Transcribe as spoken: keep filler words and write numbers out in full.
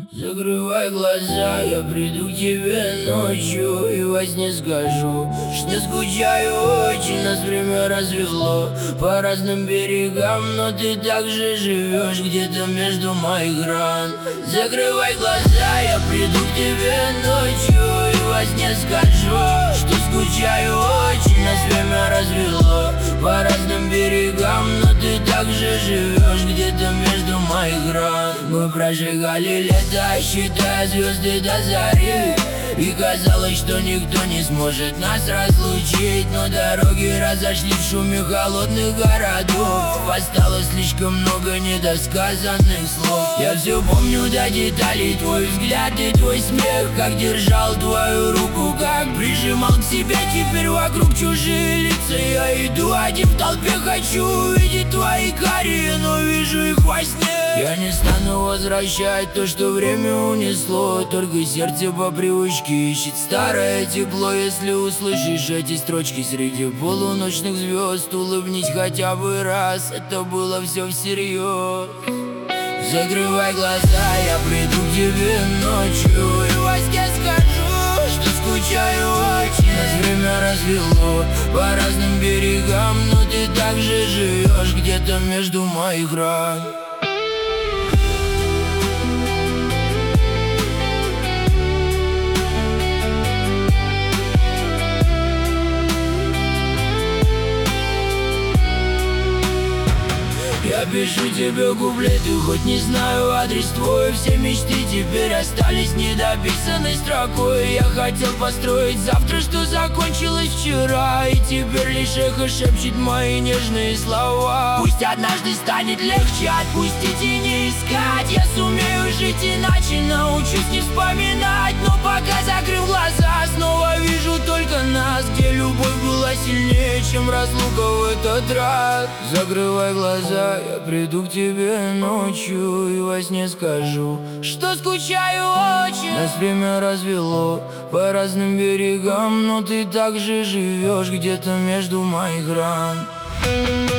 Закрывай глаза, я приду к тебе ночью и во сне скажу, что скучаю очень, нас время развело по разным берегам, но ты также живешь где-то между моих ран. Закрывай глаза, я приду к тебе ночью и во сне скажу, что скучаю очень, нас время развело по разным берегам, но ты также живешь где-то между моих ран. Мы прожигали лето, считая звезды до зари, и казалось, что никто не сможет нас разлучить. Но дороги разошлись в шуме холодных городов, осталось слишком много недосказанных слов. Я все помню до деталей, твой взгляд и твой смех, как держал твою руку, как прижимал к себе. Теперь вокруг чужие лица, я иду один в толпе, хочу увидеть твои карие, но вижу их во сне. Я не стану возвращать то, что время унесло, только сердце по привычке ищет старое тепло. Если услышишь эти строчки среди полуночных звезд, улыбнись хотя бы раз, это было все всерьез. Закрывай глаза, я приду к тебе ночью и во сне скажу, что скучаю очень. Нас время развело по разным берегам, но ты также живешь где-то между моих ран. Я пишу тебе куплеты, хоть не знаю адрес твой. Все мечты теперь остались недописанной строкой. Я хотел построить завтра, что закончилось вчера, и теперь лишь эхо шепчет мои нежные слова. Пусть однажды станет легче отпустить и не искать, я сумею жить иначе, научусь не вспоминать. Но пока, закрыв глаза, снова вижу только нас, где любовь была сильнее, чем разлука в этот раз. Закрывай глаза, я приду к тебе ночью и во сне скажу, что скучаю очень. Нас время развело по разным берегам, но ты также живешь где-то между моих ран.